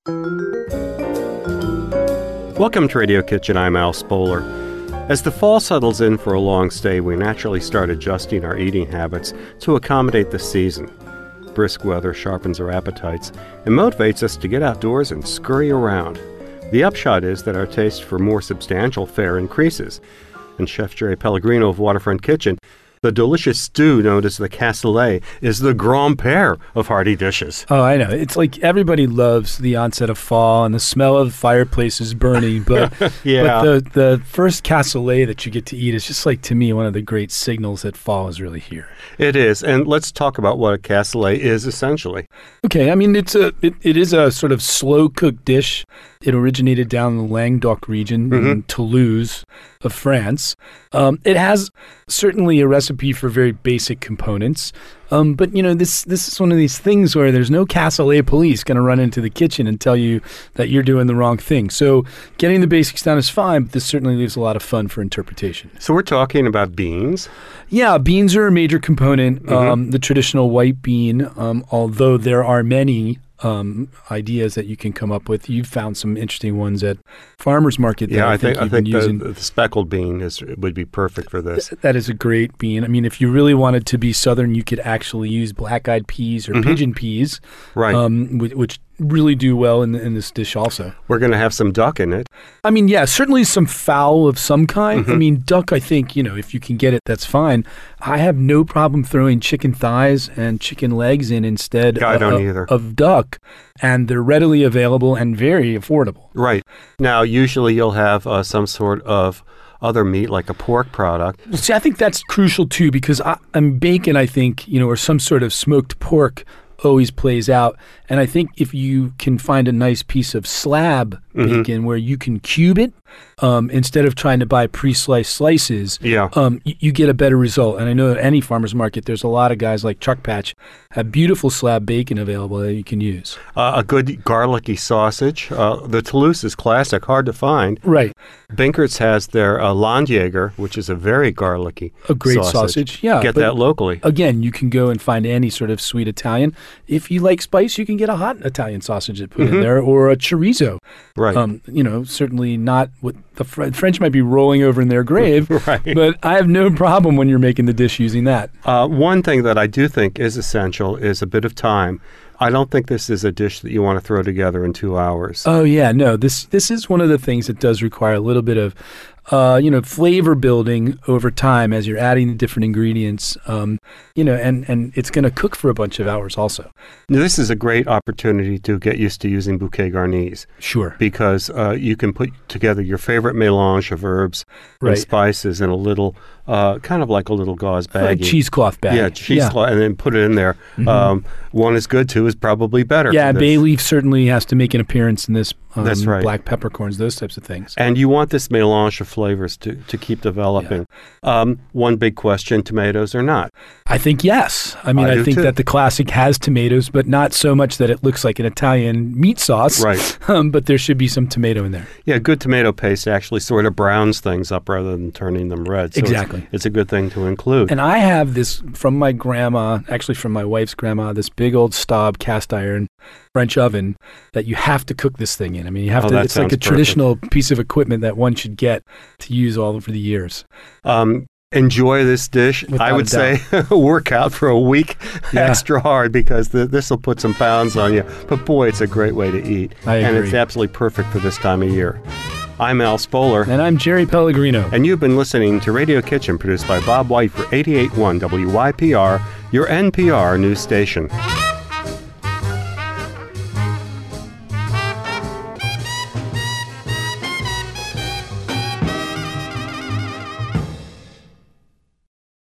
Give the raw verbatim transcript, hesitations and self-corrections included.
Welcome to Radio Kitchen. I'm Al Spoler. As the fall settles in for a long stay, we naturally start adjusting our eating habits to accommodate the season. Brisk weather sharpens our appetites and motivates us to get outdoors and scurry around. The upshot is that our taste for more substantial fare increases. And Chef Jerry Pellegrino of Waterfront Kitchen, the delicious stew known as the cassoulet is the grand père of hearty dishes. Oh, I know. It's like everybody loves the onset of fall and the smell of fireplaces burning, but, yeah. but the, the first cassoulet that you get to eat is just like, to me, one of the great signals that fall is really here. It is, and let's talk about what a cassoulet is essentially. Okay, I mean, it's a it, it is a sort of slow-cooked dish. It originated down in the Languedoc region mm-hmm. in Toulouse of France. Um, it has certainly a recipe for very basic components. Um, but, you know, this this is one of these things where there's no cassoulet police going to run into the kitchen and tell you that you're doing the wrong thing. So getting the basics down is fine, but this certainly leaves a lot of fun for interpretation. So we're talking about beans? Yeah, beans are a major component. Mm-hmm. Um, the traditional white bean, um, although there are many Um, ideas that you can come up with. You've found some interesting ones at farmers market. That yeah, I, I think, think I think using. the, the speckled bean is would be perfect for this. Th- that is a great bean. I mean, if you really wanted to be southern, you could actually use black-eyed peas or mm-hmm. pigeon peas, right? Um, which, which really do well in, in this dish also. We're going to have some duck in it. I mean, yeah, certainly some fowl of some kind. Mm-hmm. I mean, duck, I think, you know, if you can get it, that's fine. I have no problem throwing chicken thighs and chicken legs in instead yeah, I don't of, either. of duck, and they're readily available and very affordable. Right. Now, usually you'll have uh, some sort of other meat, like a pork product. Well, see, I think that's crucial, too, because I, um, bacon, I think, you know, or some sort of smoked pork always plays out. And I think if you can find a nice piece of slab mm-hmm. bacon where you can cube it, um, instead of trying to buy pre-sliced slices, yeah. um, y- you get a better result. And I know at any farmer's market, there's a lot of guys like Chuck Patch have beautiful slab bacon available that you can use. Uh, a good garlicky sausage. Uh, the Toulouse is classic, hard to find. Right. Binkert's has their uh, Landjäger, which is a very garlicky A great sausage. sausage, yeah. Get but that locally. Again, you can go and find any sort of sweet Italian. If you like spice, you can get a hot Italian sausage to put mm-hmm. in there, or a chorizo. Right. Um, you know, certainly not what the Fr- French might be rolling over in their grave, right. but I have no problem when you're making the dish using that. Uh, one thing that I do think is essential is a bit of time. I don't think this is a dish that you want to throw together in two hours. Oh, yeah, no, this this is one of the things that does require a little bit of, uh, you know, flavor building over time as you're adding the different ingredients, um, you know, and, and it's going to cook for a bunch of hours also. Now, this is a great opportunity to get used to using bouquet garnis. Sure. Because uh, you can put together your favorite mélange of herbs right. and spices in a little, uh, kind of like a little gauze bag. Like cheesecloth bag. Yeah, cheesecloth, yeah. and then put it in there. Mm-hmm. Um, one is good, two is probably better. Yeah, bay leaf certainly has to make an appearance in this. Um, That's right. Black peppercorns, those types of things. And you want this mélange of flavors to, to keep developing. Yeah. Um, one big question, tomatoes or not? I think yes. I mean, I, I think too. that the classic has tomatoes, but not so much that it looks like an Italian meat sauce. Right. Um, but there should be some tomato in there. Yeah, good tomato paste actually sort of browns things up rather than turning them red. So exactly. It's, it's a good thing to include. And I have this from my grandma, actually from my wife's grandma, this big old Staub cast iron French oven that you have to cook this thing in. I mean, you have oh, to. It's like a perfect. traditional piece of equipment that one should get to use all over the years. Um, enjoy this dish. Without I would say work out for a week yeah. extra hard because this will put some pounds on you. But boy, it's a great way to eat. I agree. And it's absolutely perfect for this time of year. I'm Al Spoler. And I'm Jerry Pellegrino. And you've been listening to Radio Kitchen, produced by Bob White for eighty-eight point one W Y P R, your N P R news station.